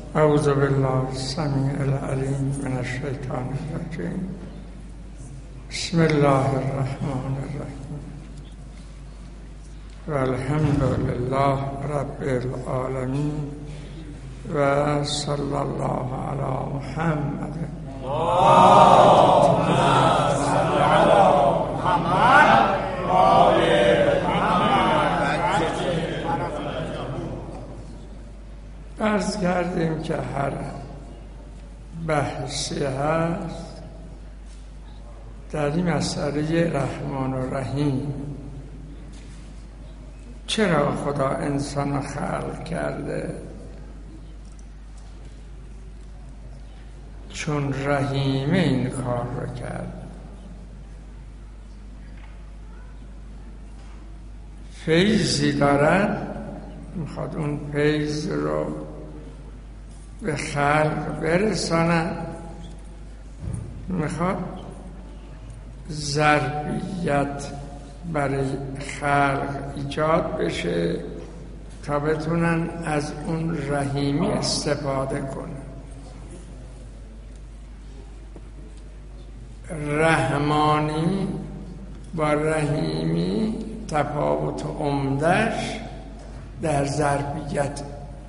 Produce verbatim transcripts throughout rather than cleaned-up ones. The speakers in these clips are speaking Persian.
اعوذ بالله السمیع العلیم من الشیطان الرجیم. بسم الله الرحمن الرحیم و الحمد لله رب العالمین و صلی الله علی محمد. اللهم صل علی محمد و آل محمد. عرض کردیم که هر بحثی هست در این مسئله رحمان و رحیم، چرا خدا انسان خلق کرده؟ چون رحیمه این کار رو کرد. فیضی دارد، میخواد اون فیض رو به خلق برساند، میخواد ظرفیت برای خلق ایجاد بشه تا بتونن از اون رحیمی استفاده کنن. رحمانی با رحیمی تفاوت عمده‌اش در ظرفیت.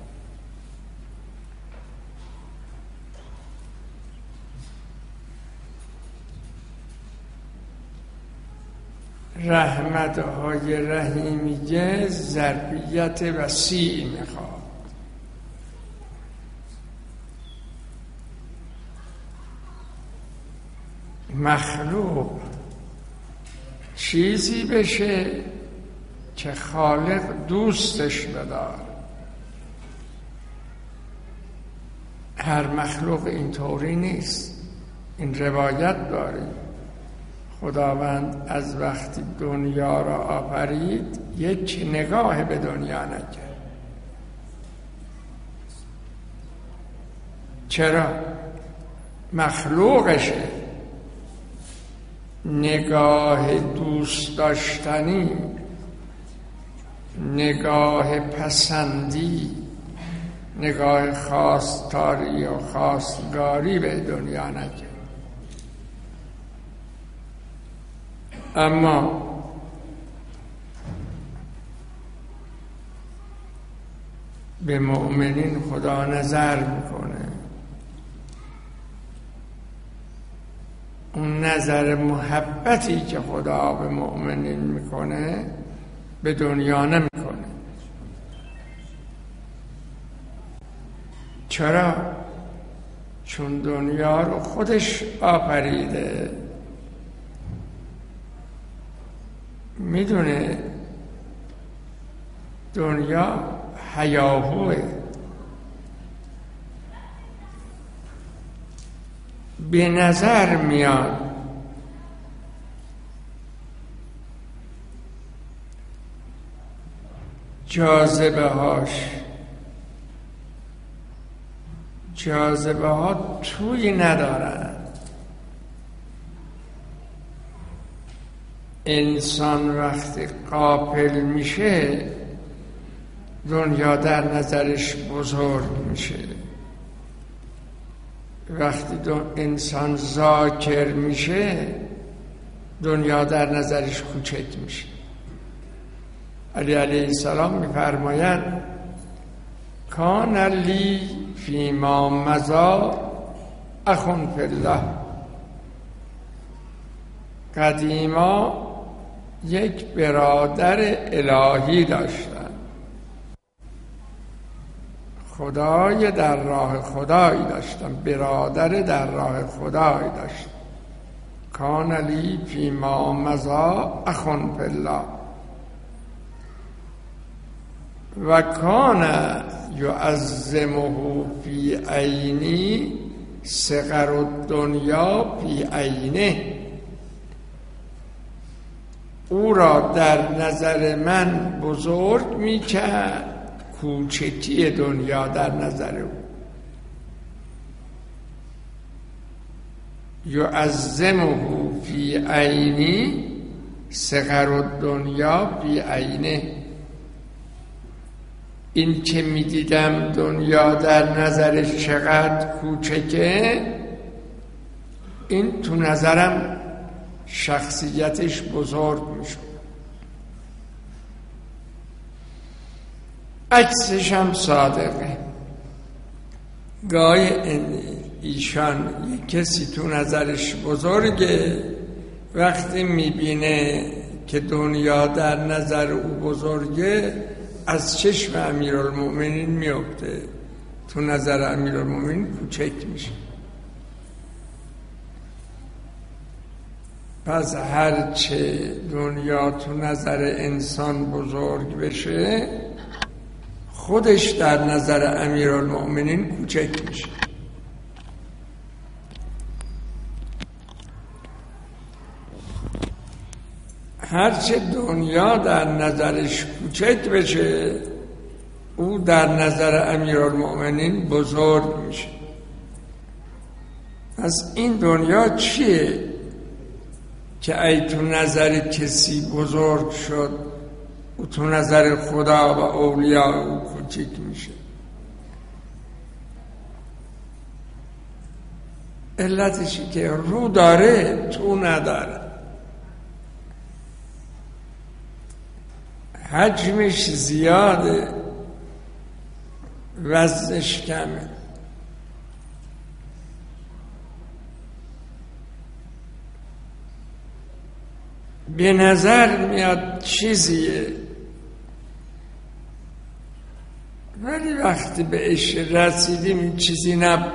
رحمت‌های رحیمیه ظرفیت وسیع میخواد. مخلوق چیزی بشه که خالق دوستش بدار. هر مخلوق اینطوری نیست. این روایت داریم خداوند از وقتی دنیا را آفرید یک نگاه به دنیا نکرد. چرا؟ مخلوقشه. نگاه دوست داشتنی، نگاه پسندی، نگاه خواستاری و خواستگاری به دنیا نکرد. اما به مؤمنین خدا نظر میکنه. اون نظر محبتی که خدا به مؤمنین میکنه به دنیا نمیکنه. چرا؟ چون دنیا رو خودش آفریده. میدونه دنیا هیاهوه، به نظر میاد جاذبه هاش جاذبه ها توی ندارن. انسان وقتی غافل میشه دنیا در نظرش بزرگ میشه. وقتی انسان ذاکر میشه دنیا در نظرش کوچک میشه. علی علیه السلام میفرماید کان لی فیما مضی اخ فی الله. قدیما یک برادر الهی داشتن، خدای در راه خدایی داشتن، برادر در راه خدایی داشتن. کان لی فیما مضی اخ فی الله و کان یعظمه فی عینی صغر الدنیا فی عینه. او را در نظر من بزرگ میکرد، کوچکی دنیا در نظر او. یعظمه فی عینی صغر الدنیا فی عینه. این که میدیدم دنیا در نظرش چقدر کوچکه، این تو نظرم شخصیتش بزرگ میشد. عکسش هم صادقه. گاهی ایشان یک کسی تو نظرش بزرگه، وقتی میبینه که دنیا در نظر او بزرگه از چشم امیرالمؤمنین میفته، تو نظر امیرالمؤمنین کوچک میشه. پس هرچه دنیا تو نظر انسان بزرگ بشه، خودش در نظر امیرالمؤمنین کوچک میشه. هرچه دنیا در نظرش کوچک بشه، او در نظر امیرالمؤمنین بزرگ میشه. پس این دنیا چیه که ای تو نظر کسی بزرگ شد، او تو نظر خدا و اولیاء او کوچک میشه؟ علتشی که رو داره تو نداره، حجمش زیاده، وزنش کمه. به نظر میاد چیزیه، ولی وقتی بهش رسیدیم این چیزی نبود.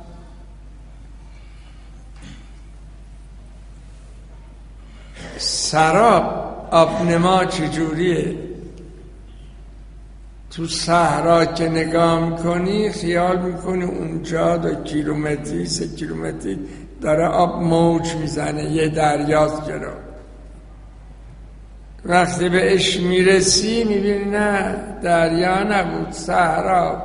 سراب آبنما چجوریه؟ تو صحرا که نگاه میکنی خیال میکنی اونجا دو کیلومتری سه کیلومتری داره آب موج میزنه، یه دریاست جلو. وقتی بهش میرسی میبینی نه، دریا نبود، صحرا.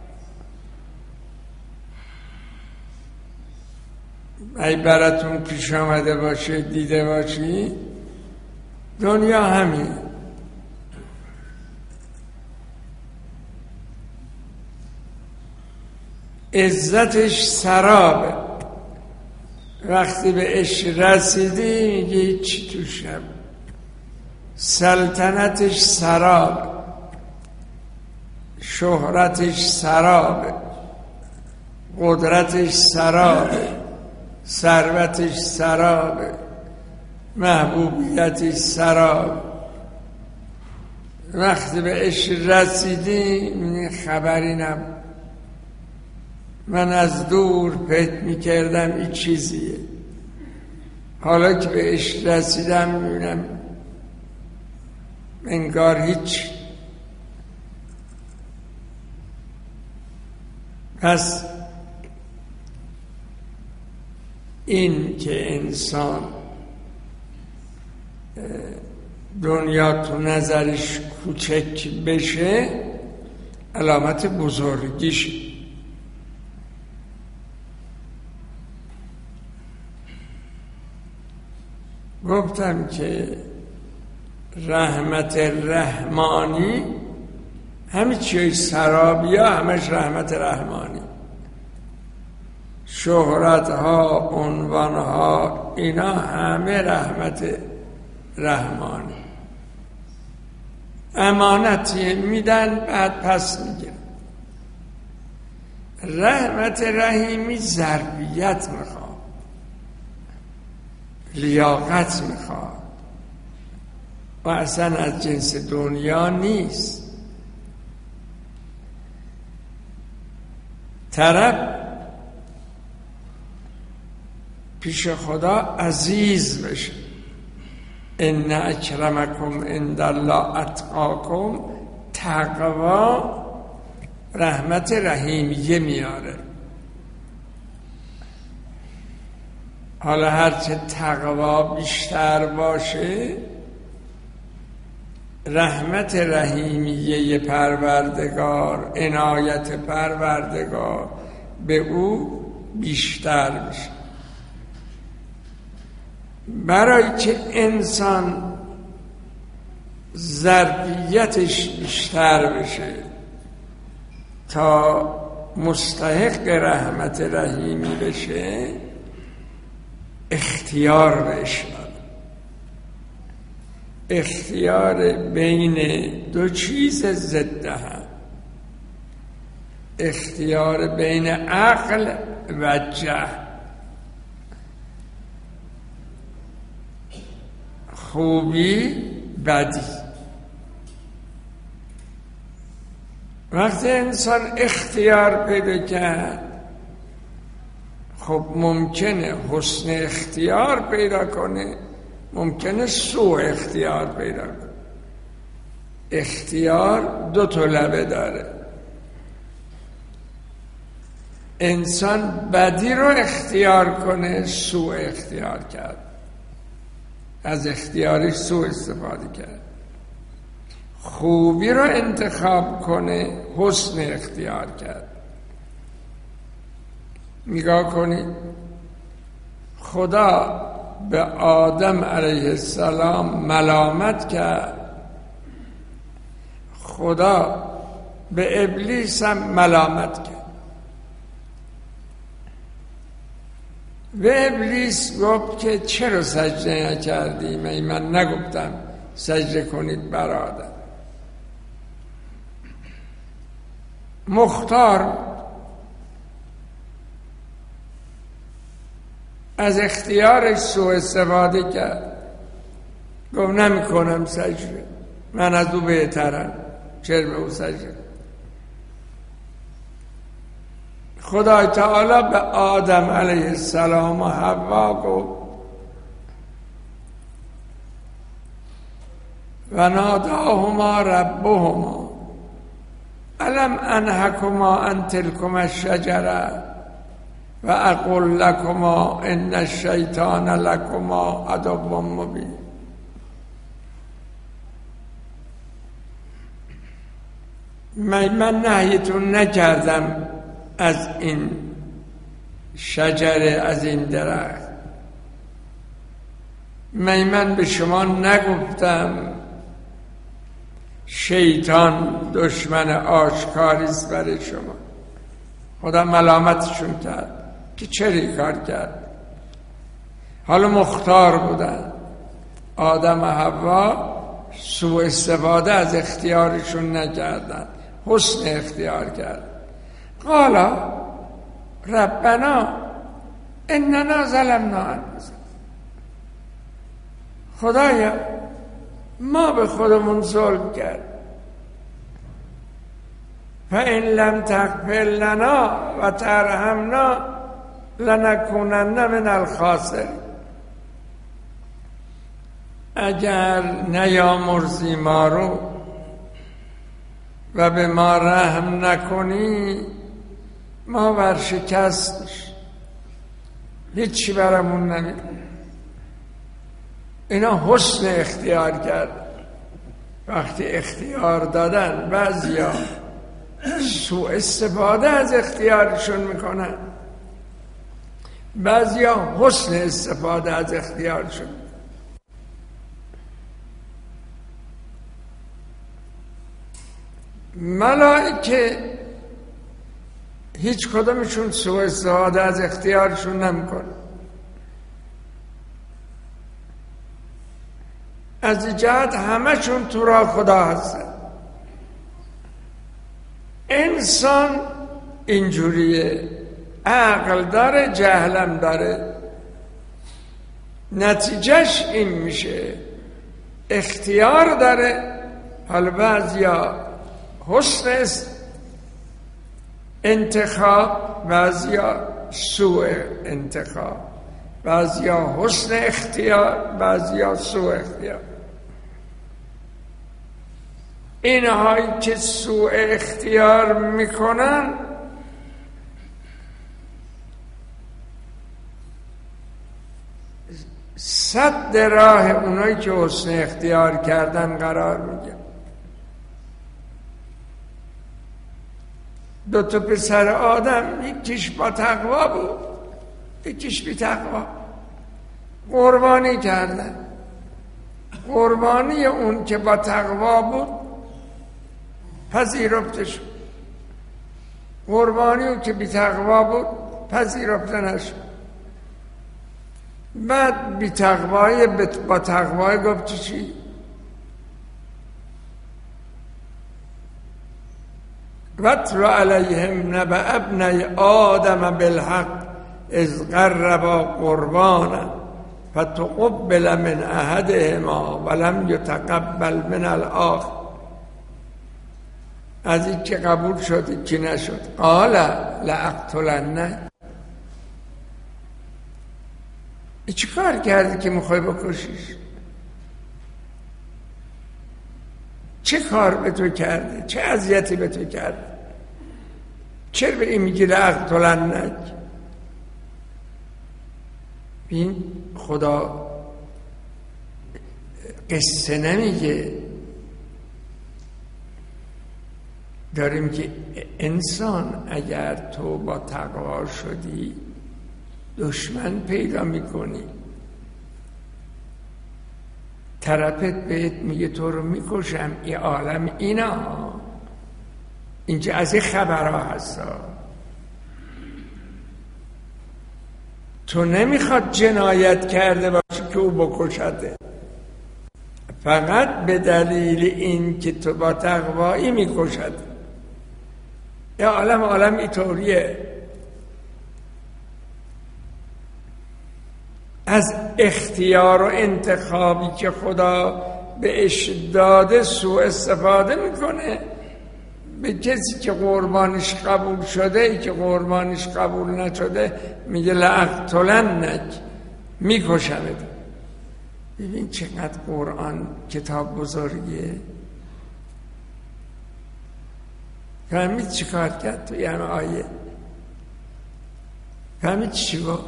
ای براتون پیش آمده باشه دیده باشی، دنیا همین. عزتش سرابه، وقتی بهش رسیدی میگی چی توش نبود. سلطنتش سراب، شهرتش سراب، قدرتش سراب، ثروتش سراب، محبوبیتش سراب. وقتی بهش رسیدی میگی خبری نبود، من از دور پت میکردم این چیزیه، حالا که بهش رسیدم میبینم انگار هیچ. پس این که انسان دنیا تو نظرش کوچک بشه علامت بزرگیش. گفتم که رحمت رحمانی همه چیز سرابی ها همش رحمت رحمانی، شهرت ها، عنوان ها، اینا همه رحمت رحمانی. امانتی میدن بعد پس میگیرن. رحمت رحیمی ظرفیت میخواد، لیاقت میخواد و اصلا از جنس دنیا نیست. طرف پیش خدا عزیز بشه. ان اکرمکم عند الله اتقاکم، تقوا رحمت رحیمیه میاره. حالا هرچه تقوا بیشتر باشه رحمت رحیمیه پروردگار، عنایت پروردگار به او بیشتر بشه. برای که انسان ظرفیتش بیشتر بشه، تا مستحق رحمت رحیمی بشه اختیار بهش داد. اختیار بین دو چیز ضد هم، اختیار بین عقل و جهل، خوبی بدی. وقتی انسان اختیار پیدا کرد، خب ممکنه حسن اختیار پیدا کنه، ممکنه سوء اختیار پیدا کنه. اختیار دو طلبه داره. انسان بدی رو اختیار کنه، سوء اختیار کرد، از اختیارش سوء استفاده کرد. خوبی رو انتخاب کنه، حسن اختیار کرد. نگاه کنید، خدا به آدم علیه السلام ملامت کرد، خدا به ابلیس هم ملامت کرد. به ابلیس گفت که چرا سجده نکردی؟ من من نگفتم سجده کنید بر آدم. مختار از اختیارش سوء استفاده کرد، گفت نمی کنم سجده، من از او بهترم، چرا به او سجده؟ خدای تعالی به آدم علیه السلام و حوا گفت و ناداهما ربهما الم انهکما عن تلکما الشجره و اقول لکما ان الشیطان لکما عدو مبین. من, من نهیتون نکردم از این شجره، از این درخت؟ من من به شما نگفتم شیطان دشمن آشکاریست برای شما؟ خدا ملامتشون کرد که چرا کار کرد؟ حالا مختار بودن، آدم و حوا سوء استفاده از اختیارشون نکردن، حسن اختیار کرد. قالا ربنا اننا ظلمنا انفسنا، خدایا ما به خودمون ظلم کرد، فإن لم تغفر لنا و ترحمنا لنکونن من الخاسرین. اگر نیامرزی ما رو و به ما رحم نکنی، ما ورشکست میشیم، هیچی برامون نمیده. اینا حسن اختیار کرد. وقتی اختیار دادن، بعضیا سوء استفاده از اختیارشون میکنن، بعضیا حسن استفاده از اختیارشون. ملائکه هیچ کدومشون سوء استفاده از اختیارشون نمیکنن. از جهت همشون تو راه خدا هستن. انسان اینجوریه، عقل داره، جهلم داره، نتیجهش این میشه. اختیار داره، حالا بعضیا حسن انتخاب، بعضیا سوء انتخاب، بعضیا حسن اختیار، بعضیا سوء اختیار. اینهایی که سوء اختیار میکنن صد راه اونایی که حسن اختیار کردن قرار میگن. دو تا پسر آدم، یکیش با تقوا بود، یکیش بی تقوا. قربانی کردن. قربانی اون که با تقوا بود پذیرفته شد. قربانی او که بی تقوا بود پذیرفته نشد. بعد بی تقوای با تقوای گفت چی؟ وَاتْلُ عَلَيْهِمْ نَبَأَ ابْنَیْ آدَمَ بِالْحَقِّ اذ قربا قربانا فتقبل من احدهما ولم یتقبل من الاخر. از این که قبول شد این که نشد. قال لأقتلنک. چی کار کردی که میخوای بکشیش؟ چه کار به تو کرده؟ چه اذیتی به تو کرده؟ چرا به این میگی لأقتلنک؟ این خدا قصه نمیگه، داریم که انسان اگر تو با تقوا شدی دشمن پیدا میکنی، طرفت بهت میگه تو رو میکشم، این عالم اینا اینجا از این خبرها هستا. تو نمیخواد جنایت کرده باشی که او بکشده، فقط به دلیل این که تو با تقوایی میکشد. یا عالم عالم اینطوریه. از اختیار و انتخابی که خدا بهش داده سوء استفاده میکنه. به کسی که قربانش قبول شده، ای که قربانش قبول نشده میگه لأقتلنک، میکشمت. ببین چقدر قرآن کتاب بزرگیه. فهمید چی کار کرد توی همه آیه؟ فهمید چی گفت؟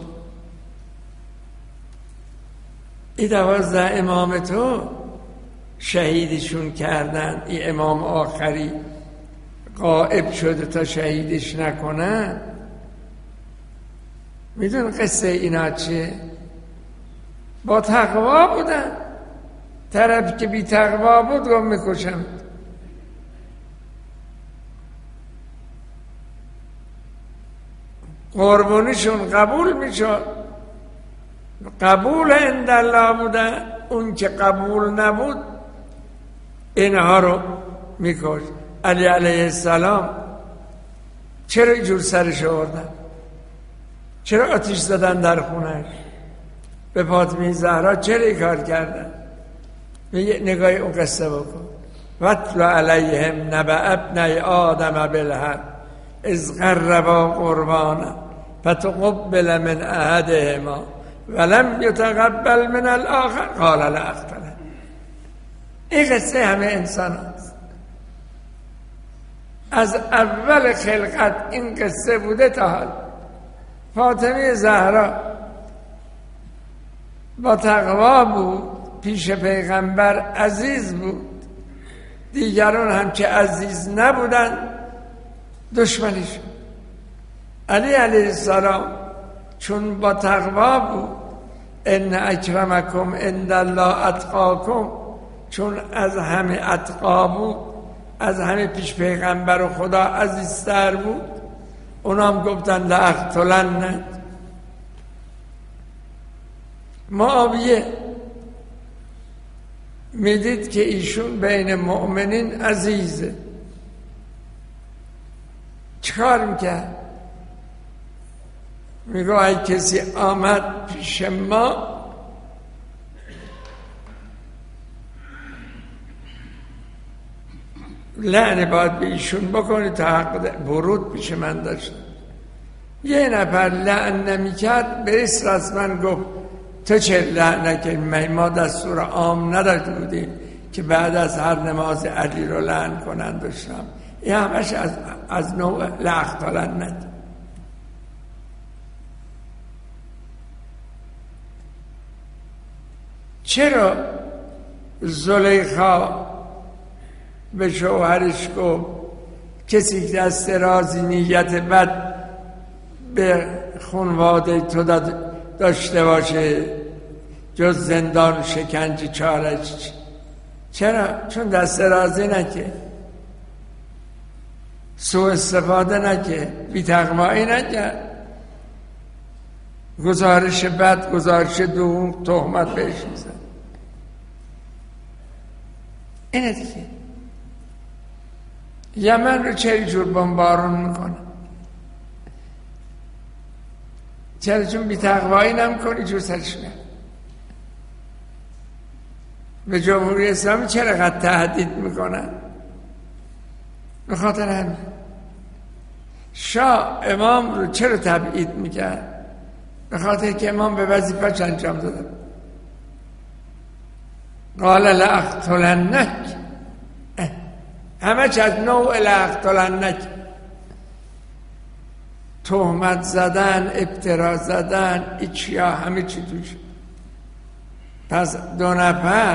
این دوازده امام تو شهیدشون کردن، این امام آخری غائب شده تا شهیدش نکنن. میدون قصه اینا چیه؟ با تقوا بودن. طرف که بی تقوا بود رو میکشم. قربانیشون قبول میشد، قبول عند الله بودن. اون که قبول نبود اینها رو میکش. علی علیه السلام چرا اینجور سرش آوردن؟ چرا آتیش زدن در خونش؟ به فاطمه زهرا چرا این کار کردن؟ نگاه اون قصه بکن. وَاتْلُ عَلَيْهِمْ نَبَأَ ابْنَیْ آدَمَ بِالْحَقِّ اذ قربا قربانا فتقبل من احدهما ولم یتقبل من الاخر قال لأقتلنک. این قصه همه انسان هست. از اول خلقت این قصه بوده تا حال. فاطمه زهرا با تقوا بود، پیش پیغمبر عزیز بود، دیگران هم که عزیز نبودن دشمنیش. علی علیه السلام چون با تقوا بود، ان اکرمکم عند الله اتقاکم، چون از همه اتقا بود، از همه پیش پیغمبر و خدا عزیزتر بود، اونام گفتن لأقتلنک. معاویه میدید که ایشون بین مؤمنین عزیزه، چکار میکرد؟ میگو ای کسی آمد پیش ما لعنه باید به ایشون بکنی تا حق برود پیش من داشت. یه نفر لعن نمی کرد به اسم از من گفت تو چه لعن نکنی؟ ما دستور عام نداشته بودیم که بعد از هر نماز علی رو لعن کنن داشتم. این همش از, از نوع لأقتلنک. چرا زلیخا به شوهرش گفت کسی دست رازی نیت بد به خانواده تو داشته باشه جز زندان شکنجه چارش؟ چرا؟ چون دست رازی نکرد. سوء استفاده نکرد، بی تقوایی نکرد، گزارش بد، گزارش دوم، تهمت بهش میزن. اینه دیگه. یمن رو چه جور بمبارون میکنه؟ چرا؟ چون بی تقوایی نمیکنی جور سرش میاد. به جمهوری اسلامی چرا قد تهدید میکنن؟ به خاطر همین. شاه امام رو چرا تبعید میکرد؟ به خاطر که امام به وظیفه‌اش انجام داده. قال لأقتلنک، همه چه از نوع لأقتلنک، تهمت زدن، ابترا زدن، ایچیا، همه چی توش. پس دو نفر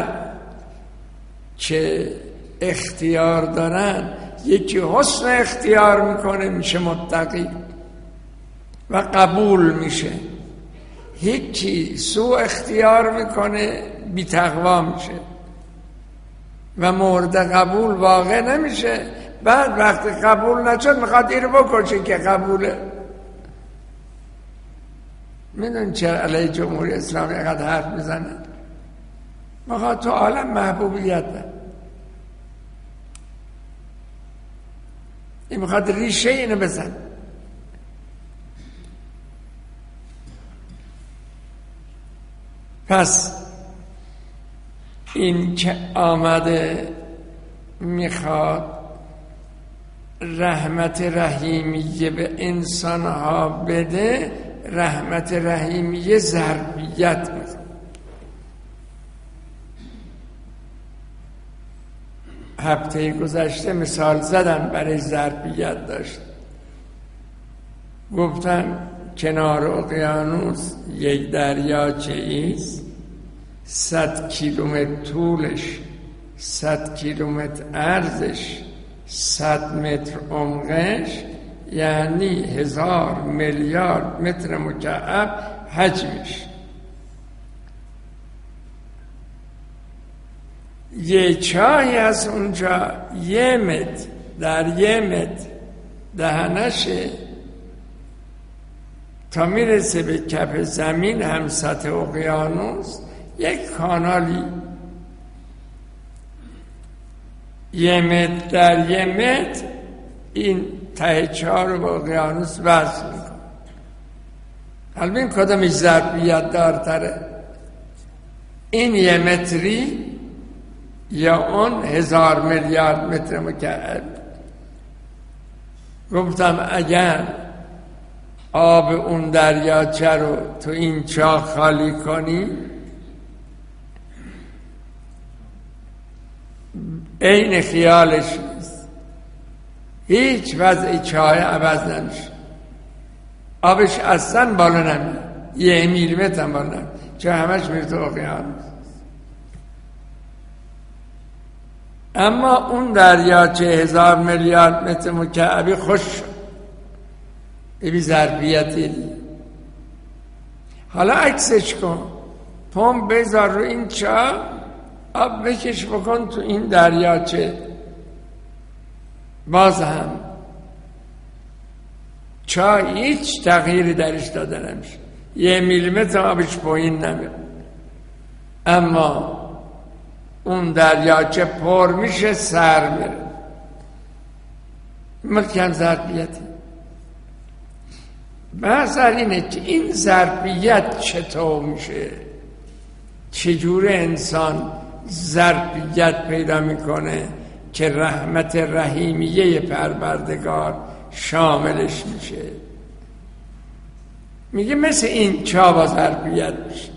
که اختیار دارن، یکی حسن اختیار میکنه میشه متقی و قبول میشه، یکی سوء اختیار میکنه بی تقوا میشه و مورد قبول واقع نمیشه. بعد وقتی قبول نشد میخواد این رو بکشه که قبوله. میدون چرا علیه جمهوری اسلامی اینقدر حرف میزنن؟ میخواد تو عالم محبوبیت ده. این میخواد ریشه اینو بزن. پس این که آمده میخواد رحمت رحیمیه به انسانها بده، رحمت رحیمیه ضربیت میخواد. هفته گذشته مثال زدن برای ضربیت داشت. گفتن کنار اقیانوس یک دریاچه ایست، صد کیلومتر طولش، صد کیلومتر عرضش، صد متر عمقش، یعنی هزار میلیارد متر مکعب حجمش. یه چاهی از اونجا یه متر در یه متر دهنشه تا میرسه به کف زمین هم سطح اقیانوس، یک کانالی یه متر در یه متر این ته چهار رو به اقیانوس وصل میکنه. حالا این کدامش ظرفیت دارتره؟ این یه متری یا اون هزار میلیارد متر مکعب؟ گفتم اگر آب اون دریاچه رو تو این چاه خالی کنی، عین خیالش نیست، هیچ وضعی چاه عوض نمیشه، آبش اصلا بالا نمیره، یه میلیمتر هم بالا نمیره، چون همش میره تو اقیانوس. اما اون دریاچه هزار میلیارد متر مکعبی خوش شد، بی ظرفیتی. حالا عکسش کن، پمپ بذار رو این چاه، آب بکش بکن تو این دریاچه، باز هم چاه هیچ تغییری درش داده نمیشه، یه میلیمتر آبش پایین نمیره. اما اون دریاچه پر میشه، سر میره، مکم ظرفیتی. بحث اینه که این ظرفیت چطور میشه، چجور انسان ظرفیت پیدا میکنه که رحمت رحیمیه پروردگار شاملش میشه. میگه مثل این چا با ظرفیت میشه،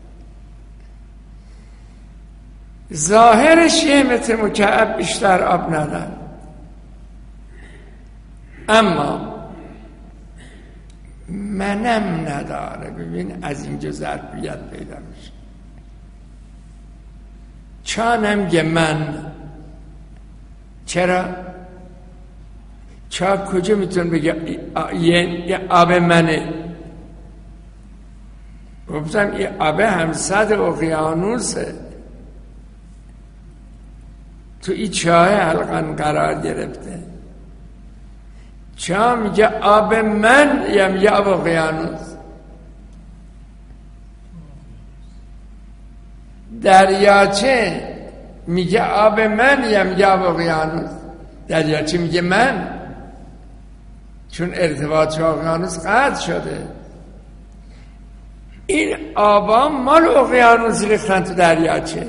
ظاهرش یه متر مکعب بیشتر آب نداره، اما منم نداره. ببین از اینجا ظرفیت پیدا میشه. چانم گه من، چرا؟ چا کجا میتون بگه یه آب منه؟ گفتم این آب همصد اقیانوسه، تو این چاه حلقن قرار گرفته. چرا میگه آب من یم یا اقیانوس؟ دریاچه میگه آب من یم یا اقیانوس؟ دریاچه میگه من، چون ارتباط اقیانوس قطع شده. این آبا مال اقیانوس ریختن تو دریاچه،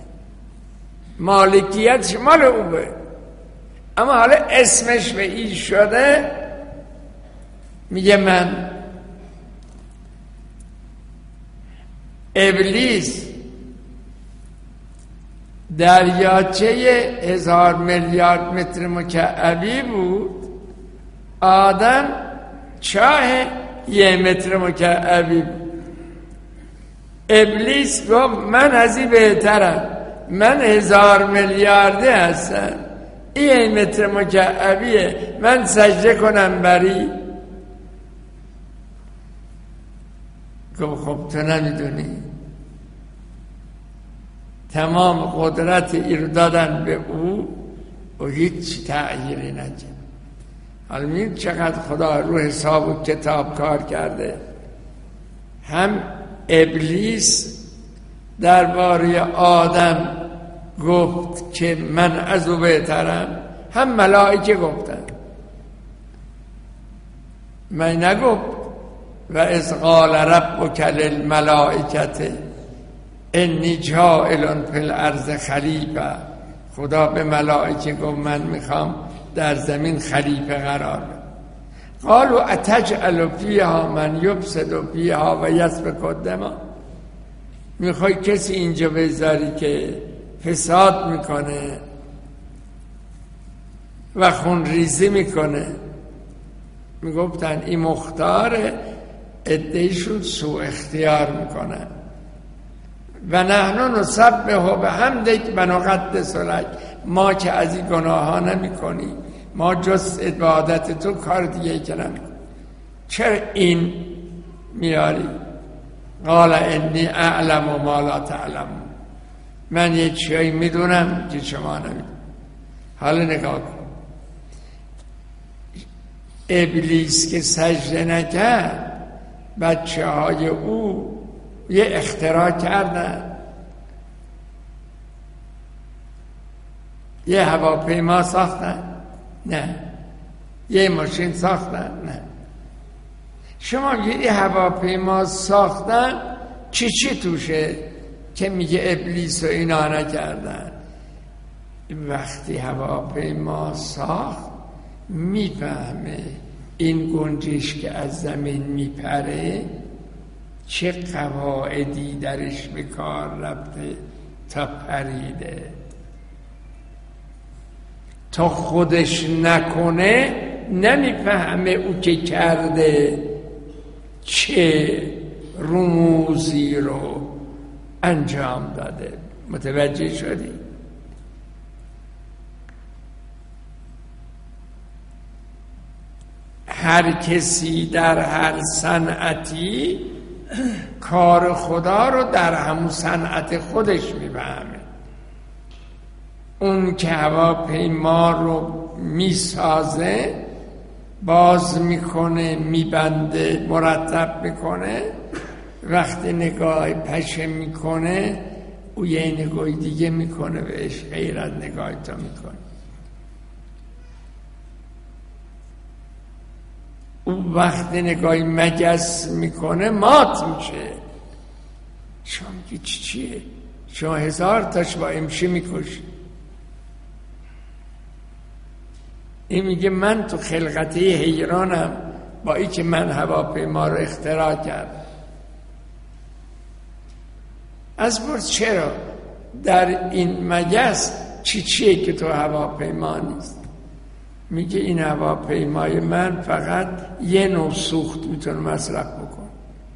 مالکیتش مال اوه، اما حالا اسمش به این شده میگه من. ابلیس دریاچه هزار میلیارد متر مکعبی بود، آدم چاه یه متر مکعبی بود. ابلیس گفت من از این بهترم، من هزار میلیاردی هستم، این متر مکعبیه، من سجده کنم بری؟ گفت خب تو نمیدونی، تمام قدرت ایرو دادن به او و هیچ تغییری نکرد. حالا می‌بینید چقدر خدا رو حساب و کتاب کار کرده. هم ابلیس درباره آدم گفت که من از او بهترم، هم ملائکه گفتن. من نگفت و اذ قال ربک للملائکه انی جاعل فی الارض خلیفه، خدا به ملائکه گفت من میخوام در زمین خلیفه قرار بدم. قالوا اتجعل فیها من یفسد فیها و یسفک الدماء، میخوای کسی اینجا بذاری که فساد میکنه و خون ریزی میکنه؟ میگفتن این مختاره، ادهیشون سوء اختیار میکنن. و نحن نسبح بحمدک و نقدس لک، ما که از این گناه ها نمی کنی، ما جز عبادت تو کار دیگه که نمی کنی، چرا این میاری؟ قال انی اعلم و ما لا تعلم، من یه چیزی میدونم که شما نمیدونم. حالا نگاه کن، ابلیس که سجده نکرد، بچه های او یه اختراع کردن، یه هواپیما ساختن؟ نه. یه ماشین ساختن؟ نه. شما یه هواپیما ساختن چی چی توشه که میگه ابلیس و اینا نکردن؟ وقتی هواپیما ساخت میفهمه این گنجش که از زمین میپره چه قواعدی درش به کار رفته تا پریده. تا خودش نکنه نمیفهمه او که کرده چه رموزی رو انجام داده. متوجه شدی؟ هر کسی در هر صنعتی کار خدا رو در همون صنعت خودش میفهمه. اون که هواپیما رو میسازه، باز میکنه، میبنده، مرتب میکنه، وقتی نگاه پشه میکنه او یه نگاه دیگه میکنه بهش، غیر از نگاه تا میکنه. او وقتی نگاهی مگس میکنه مات میشه. شما میگی چی چیه؟ شما هزار تاش با امشی میکشی. این میگه من تو خلقتی حیرانم با ای که من هواپیما رو اختراع کردم. از پرس چرا در این مگس چی چیه که تو هواپیما نیست؟ میگه این هواپیمای من فقط یه نوع سوخت میتونه مصرف بکن،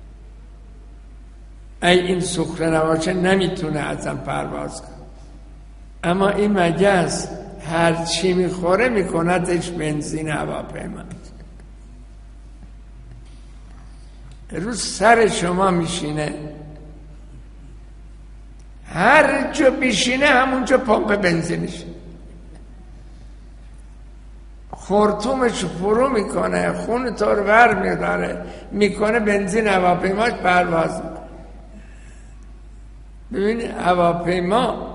ای این سوخت نباشه نمیتونه اصلا پرواز کن. اما این مگس هر چی میخوره میکندش بنزین هواپیما. رو سر شما میشینه، هر جا بشینه همونجا پمپ بنزینش. خرطومش فرو میکنه، خون تو رو ور میداره، میکنه بنزین هواپیماش پرواز میکنه. ببینید هواپیما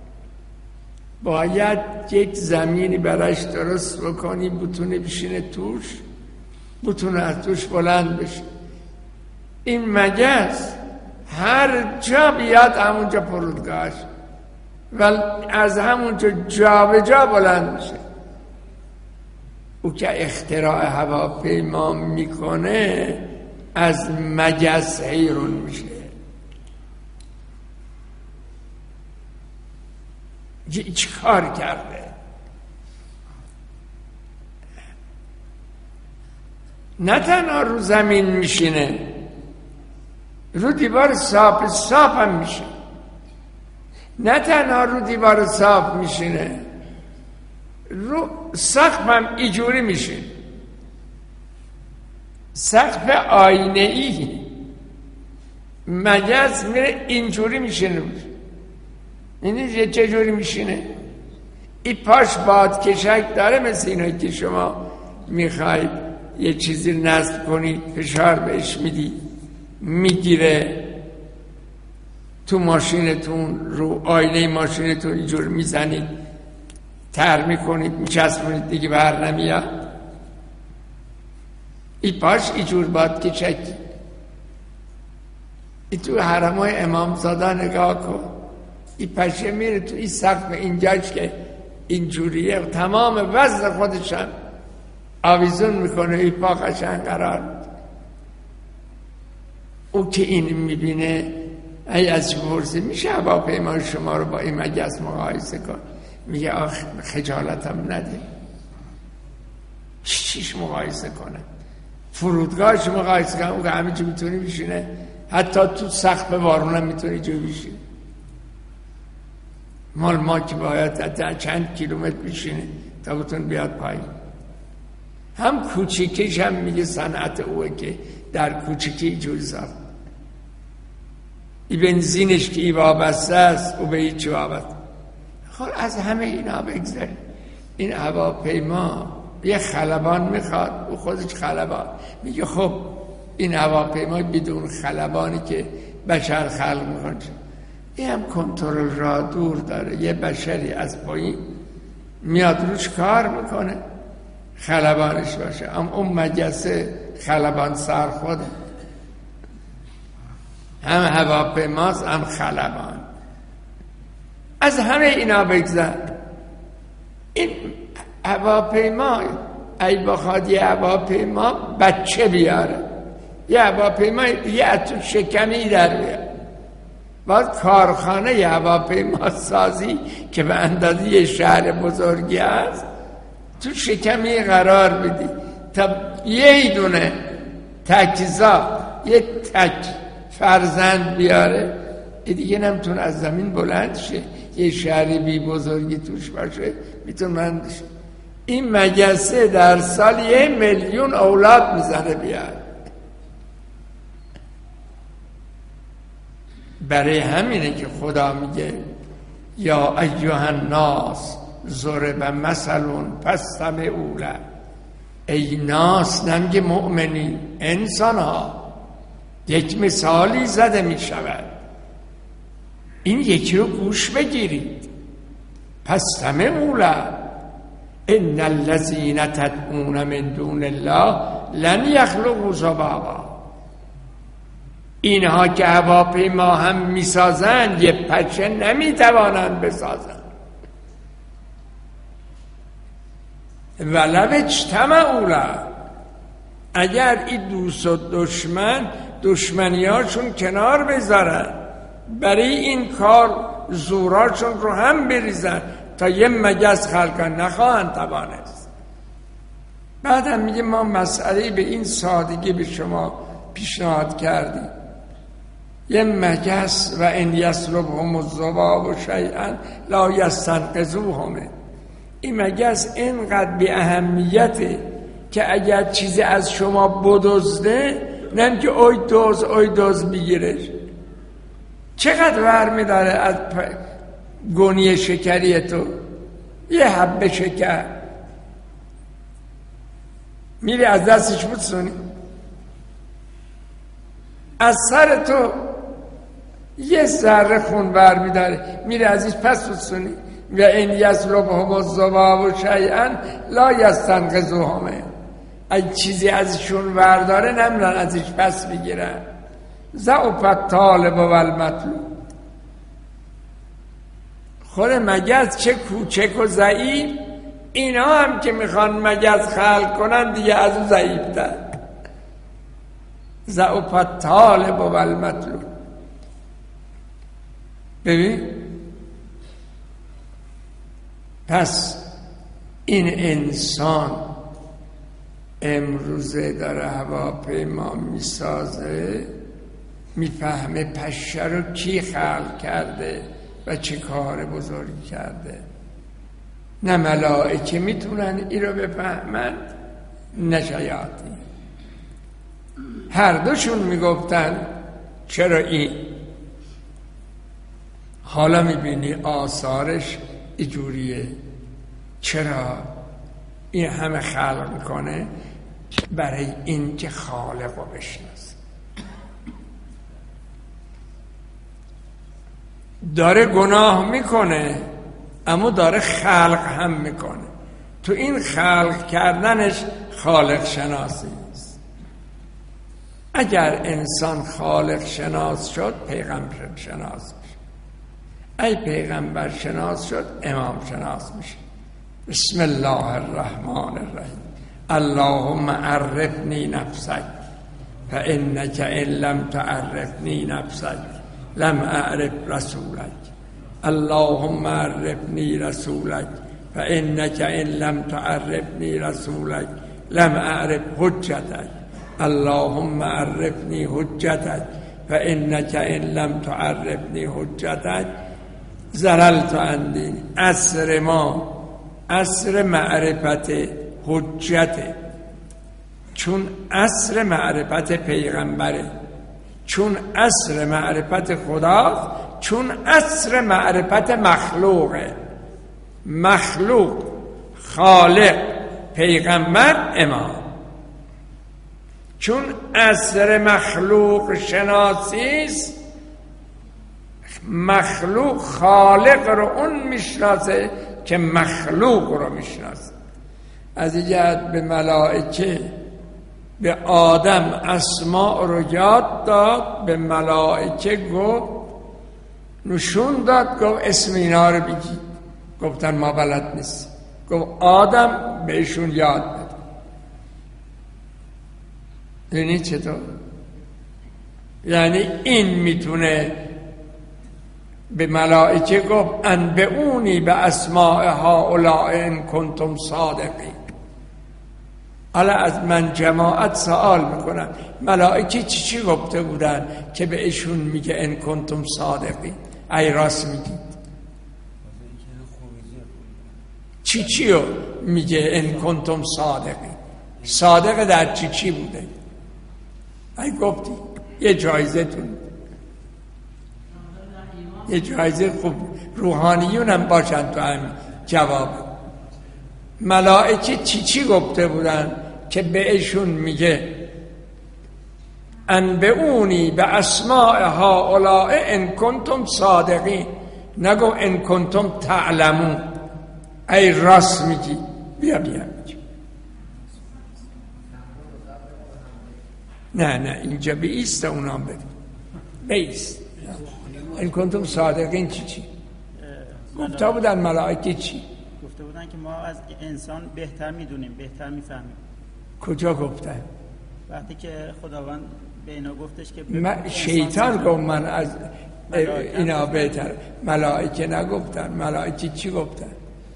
باید یک زمینی براش درست بکنی، بتونه بشینه توش، بتونه از توش بلند بشه. این مگس هر جا بیاد همونجا فرودگاهش و از همونجا جا به جا بلند میشه. او که اختراع هواپیما میکنه از مگس حیرون میشه. چی کار کرده؟ نه تنها رو زمین میشینه، رو دیوار ساپ ساپ هم میشه. نه تنها رو دیوار ساپ میشینه، رو سقف هم اینجوری میشه، سقف آینه ای. مگس میره اینجوری میشینه. این چه جوری میشینه؟ این پاش باد کشک داره، مثل اینه که شما میخواید یه چیزی نصب کنید، فشار بهش میدی، میگیره تو ماشینتون، رو آینه ماشینتون اینجور میزنید، تر میکنید، میچسبونید، دیگه بر نمیاد. این پاش اینجور باد کشکی. این تو حرمای امامزاده نگاه کن، این پشه میره تو این سقف اینجاش که اینجوریه، تمام وزن خودشم آویزون میکنه، این پا قشنگ قرار میده. او که این میبینه ای از پرسه میشه هواپیما شما رو با این مگس مقایسه کن؟ میگه آخ خجالتم نده. چیش مقایسه کنه؟ فرودگاهش مقایسه کنه؟ او که همه چی میتونی بشینه، حتی تو سقف بارون هم میتونی جو بشینه. مال ما که باید چند کیلومتر بشینه تا بتون بیاد پایین. هم کوچیکش هم میگه صنعت اوه که در کوچیکی جوری ساخت. این بنزینش که ای وابسته است او به هیچ وابسته. خب از همه اینا بگذاریم. این هواپیما یه خلبان میخواد، او خودش خلبان میگه خب این هواپیما بدون خلبانی که بشر خلق میکنه، این هم کنترل را دور داره، یه بشری از پایین میاد روش کار میکنه، خلبانش باشه. هم اون مگسه خلبان سر خوده، هم هواپیماست هم خلبان. از همه اینا بگذر. این هواپیما ای بخواد یه هواپیما بچه بیاره، یه هواپیما یه تو شکمی در بیاره، باید کارخانه یه هواپیما سازی که به اندازه یه شهر بزرگی هست تو شکمی قرار بدی تا یه دونه تکیزا یه تک فرزند بیاره، دیگه نمیتونه از زمین بلند شه، یه شهری بی بزرگی توش باشه میتونه بلند شه. این مگسه در سال یه میلیون اولاد میزنه بیاد. برای همینه که خدا میگه یا ایها الناس ضرب مثل فاستمعوا له. ای ناس، نمیگه مؤمنین، انسان ها، یک مثالی زده می شود، این یکی رو گوش بگیرید. فاستمعوا له ان الذین تدعون من دون الله لن یخلقوا ذبابا. اینها که هواپیما هم میسازن یه پشه نمیتوانند بسازن. ولو اجتمعوا له، اگر این دوست و دشمن دشمنیاشون کنار بذارن، برای این کار زوراشون رو هم بریزن تا یه مگس خلقن، نخواهند توانست. بعدم میگه ما مسئله به این سادگی به شما پیشنهاد کردیم. یه مگس و ان یسلبهم الذباب شیئا لا یستنقذوه. این مگس اینقدر بی اهمیته که اگر چیزی از شما بدزده، نمی که اوی دوز اوی دوز بگیرش. چقدر ور میداره از گونی شکری تو؟ یه حبه شکر میری از دستش بوسونی؟ از سر تو یه ذره خون بر میداره میری ازش پس بوسونی؟ و این یسلبهم الذباب شیئا لا یستنقذوه منه، اگه چیزی ازشون برداره نمیرن ازش پس بگیرن. ضعف الطالب و المطلوب. خود مگس چه کوچک و ضعیف، اینا هم که میخوان مگس خلق کنن دیگه از اون ضعیفتر. ضعف الطالب و المطلوب. ببین پس این انسان امروزه داره هواپیما میسازه، میفهمه پشه رو کی خلق کرده و چه کار بزرگی کرده. نه ملائکه میتونن این رو بفهمند نه شیاطین. هر دوشون میگفتن چرا این. حالا میبینی آثارش اینجوریه. چرا این همه خلق میکنه؟ برای این که خالق رو بشناسه. داره گناه میکنه اما داره خلق هم میکنه. تو این خلق کردنش خالق شناسی است. اگر انسان خالق شناس شد پیغمبر شناس میشه. ای پیغمبر شناس شد امام شناس میشه. بسم الله الرحمن الرحیم. اللهم عرفنی نفسک فانک ان لم تعرفنی نفسک لم اعرف رسولک. اللهم عرفنی رسولک فانک ان لم تعرفنی رسولک لم اعرف حجتک. اللهم عرفنی حجتک فانک ان لم تعرفنی حجتک زللت عن دینی. عصر ما عصر معرفت حجته، چون عصر معرفت پیغمبره، چون عصر معرفت خداست، چون عصر معرفت مخلوقه. مخلوق، خالق، پیغمبر، امام. چون عصر مخلوق شناسیست، مخلوق خالق رو اون میشناسه که مخلوق رو میشناسه. از این جهت به ملائکه به آدم اسماء رو یاد داد، به ملائکه گفت نشون داد، گفت اسم اینا رو بگی. گفتن ما بلد نیست. گفت آدم بهشون یاد بده. یعنی چطور؟ یعنی این میتونه به ملائکه گفت انبئونی به اسماء هؤلاء ان کنتم صادقین. حالا از من جماعت سوال میکنم ملائکه چی چی گفته بودن که بهشون میگه ان کنتم صادقین؟ ای راست میگید؟ چی چی رو میگه ان کنتم صادقین؟ صادق در چی چی بوده؟ ای گفتی یه جایزه تون، یه جایزه خوب روحانیون هم باشن تو همین جواب. ملائکه چی چی گفته بودن که بهشون میگه انبئونی به اسماء هؤلاء ان کنتم صادقین؟ نگو ان کنتم تعلمون. ای راست میگی؟ بیا بیا میگی. نه نه اینجا بیست اونا بده بیست. این کنتم صادقین چی چی؟ گفته بودن ملائکه چی؟ گفته بودن که ما از انسان بهتر میدونیم، بهتر میفهمیم. کجا گفتن؟ وقتی که خداوند به اینا گفتش که شیطان گفت من از اینا بهتر. ملائکه نگفتن. ملائکه چی گفتن؟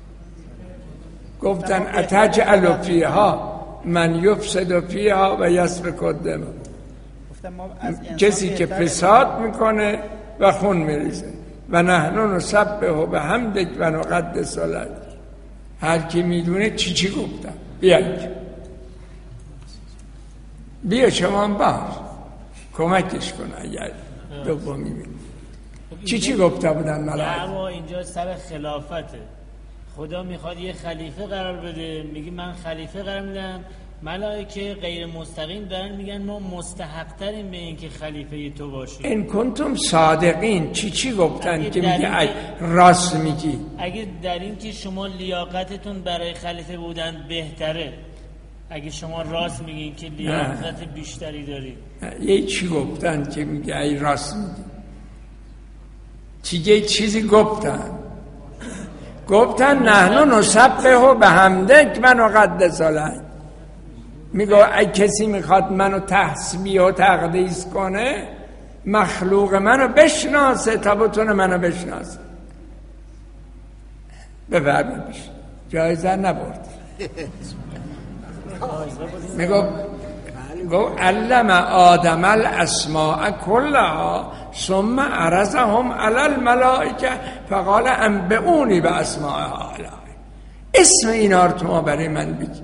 گفتن اتجعل فیها من یفسد فیها و یسفک الدماء. کسی که فساد میکنه و خون میریزه. و نحن نسبح بحمدک و نقدس لک. هر کی میدونه چی چی گفتن. بیایید بیا شما باش کمکش کن اگر دومی میبینی چی چی گفته بودن ملائکه. اما اینجا سر خلافته. خدا میخواد یه خلیفه قرار بده، میگه من خلیفه قرار میدم ملائکه غیر مستقیم دارن میگن ما مستحق تریم به این که خلیفه تو باشیم. این کنتم صادقین. چی چی گفتن که میگه این... راست میگی؟ اگه در این که شما لیاقتتون برای خلیفه بودن بهتره، اگه شما راست میگین که لیاقت بیشتری دارید، یه چی گفتن که میگه ای راست میگی؟ چیگه چیزی گفتن گفتن نحن نسبحه بحمدک و نقدس لک. میگه ای کسی میخواد منو تسبیح و تقدیس کنه مخلوق منو بشناسه تا بتونه منو بشناسه. بفرمایید جایزه نبرد. میگه گو علم آدم الاسماء کلها ثم عرضهم علی الملائکه فقال انبئونی باسماء هؤلاء. اسم اینا رو تو ما برای من بگی.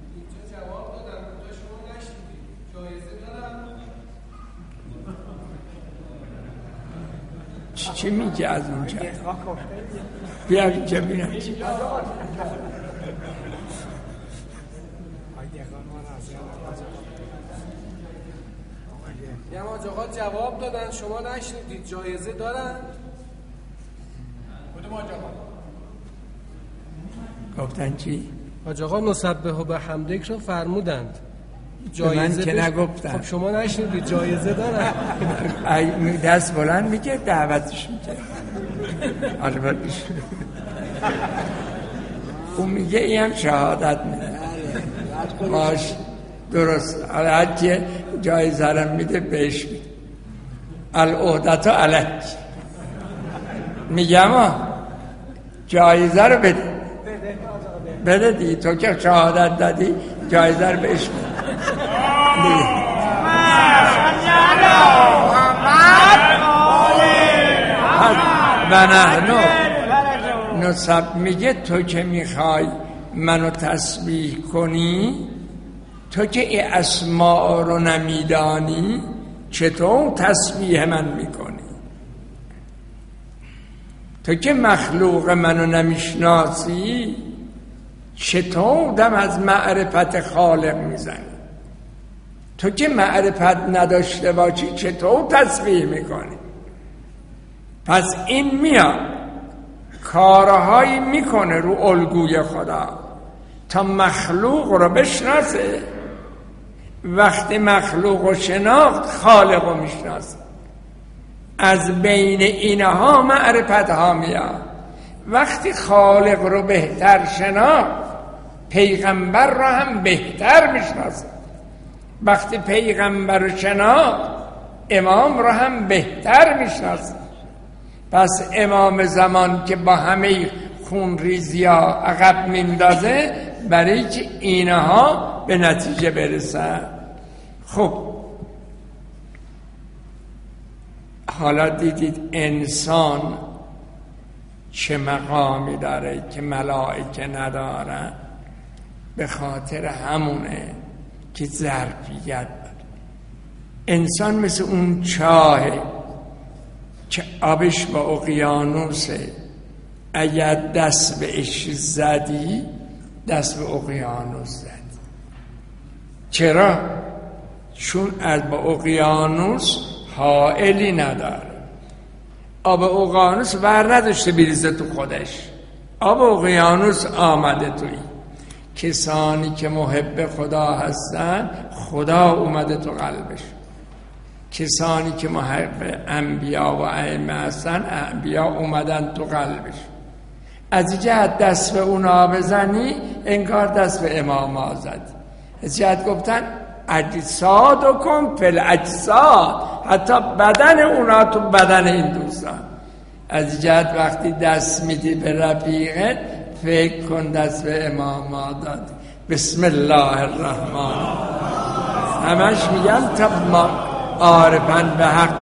چی, چی میگی از اونجا؟ بیا اینجا بینم چی یه حاج آقا جواب دادن شما نشنیدید جایزه دارن؟ کدوم حاج آقا؟ گفتن چی؟ حاج آقا نسبحه بحمدک رو فرمودند جایزه من که نگفتن. خب شما نشنیدید جایزه دارن؟ دست بلند میگه دعوتش میگه آره بردیش اون میگه این هم شهادت میده باش درست. حالا هر که جایزه رو میده بهش میده العهدت علک. میگم ها جایزه رو بده بده دی تو که شهادت دادی جایزه رو بهش میده. و نحنو نسب میگه تو که میخوای منو تسبیح کنی، تو که ای اسماء رو نمیدانی چطور تسبیح من میکنی؟ تو که مخلوق منو نمیشناسی چطور دم از معرفت خالق میزنی؟ تو که معرفت نداشته باشی چطور تسبیح میکنی؟ پس این میاد کارهایی میکنه رو الگوی خدا تا مخلوق رو بشناسه. وقتی مخلوق رو شناخت خالق رو میشناسه. از بین اینها معرفت ها میاد. وقتی خالق رو بهتر شناخت پیغمبر رو هم بهتر میشناسه. وقتی پیغمبر رو شناخت امام رو هم بهتر میشناسه. پس امام زمان که با همه خون ریزی ها عقب میندازه برای که اینها به نتیجه برسن. خب حالا دیدید انسان چه مقامی داره که ملائکه ندارن؟ به خاطر همونه که ظرفیت داره. انسان مثل اون چاهه که آبش با اقیانوسه، اگر دست بهش زدی دست به اقیانوس زد. چرا؟ چون از با اقیانوس حائلی نداره. آب اقیانوس ور نداشته بریزه تو خودش، آب اقیانوس آمده توی. کسانی که محب خدا هستن خدا اومده تو قلبش. کسانی که محب انبیا و ائمه هستن انبیا اومدن تو قلبش. از جهت دست به اونا بزنی انگار دست به امام ها زد. از جهت گفتن اجسادکم فی الاجساد، حتی بدن اونا تو بدن این دوستان. از جهت وقتی دست میدی به رفیقت فکر کن دست به امام ها داد. بسم الله الرحمن. همش میگن تا ما عارفن به حق